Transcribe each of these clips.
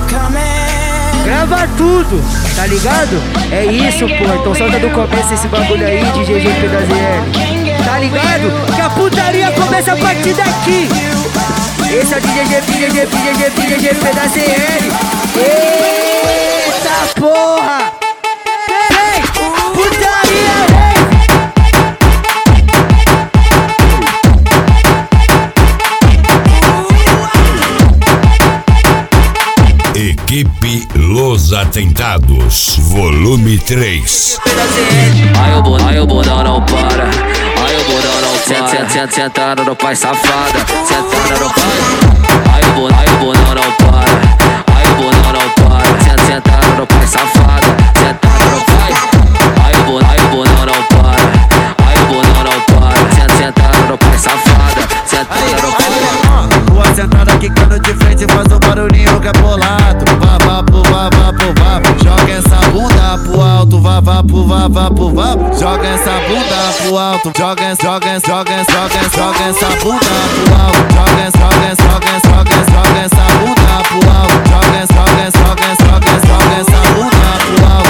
Grava tudo, tá ligado? É isso, pô. Então solta do começo esse bagulho aí de GGP da ZL. Tá ligado? Que a putaria começa a partir daqui. Esse é o GGP da ZL. Eita porra! Vem! Putaria, vem! Equipe Los Atentados, volume 3. Aí o bundão não para. Aí o bundão não para. Sentando no pai safada. Sentando no pai. Aí o bundão não para. Aí o bundão não para. Sentando no pai safada. Sentando no pai. Aí o bundão não para. Aí o bundão não para. Sentando no pai safada. Sentando no pai. Tua sentada quicando de frente faz um barulhinho que é bolado. Vá, vá, pro vá, vá, pro vá. Joga essa bunda pro alto. Vá, vá, pro vá, vá, pro vá. Joga essa bunda pro alto. Joga essa bunda pro alto. Joga essa bunda pro alto. Joga essa bunda pro alto. Joga essa bunda pro alto.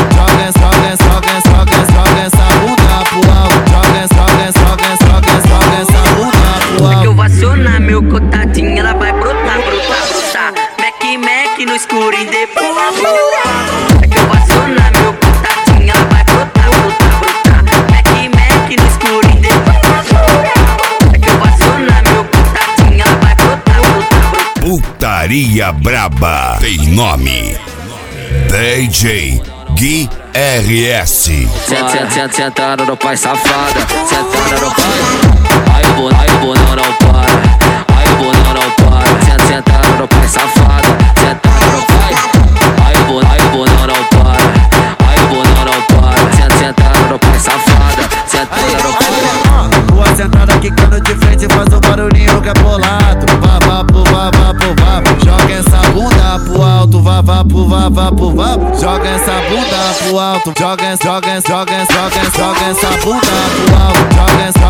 É que eu vou acionar meu contatinho, ela vai brotar. Mac no escuro e depois. É que eu vou acionar meu contatinho, ela vai brotar. Mac no escuro e depois. É que eu vou acionar meu contatinho, ela vai brotar. Putaria Braba tem nome: DJ Gui RS. Sentando no pai safada. Sentando no pai. Aí o bundão não para. Aí o bundão não para. Sentando no pai safada. Sentando no pai. Aí o bundão não para. Aí o bundão não para. Sentando no pai safada. Sentando no pai. Tua sentada quicando de frente faz um barulhinho que é bolado. Vá, vá, pro vá, vá, pro vá. Joga essa bunda pro alto. Vá, vá, pro vá, vá, pro vá. Joga essa bunda pro alto. Joga essa bunda pro alto. Joga essa bunda pro alto. Joga essa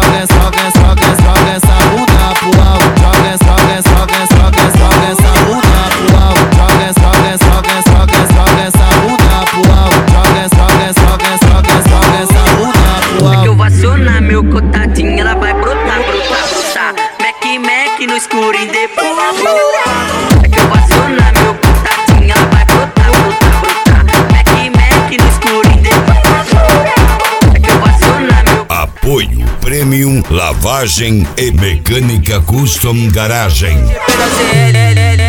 bunda pro alto. Joga essa bunda pro alto. É que eu vou acionar meu contatinho, ela vai brotar. Mac no escuro e depois. É que eu vou acionar meu contatinho, ela vai brotar. Mac no escuro e depois. É que eu vou acionar meu. Apoio Premium Lavagem e Mecânica Custom Garagem. GGP da ZL.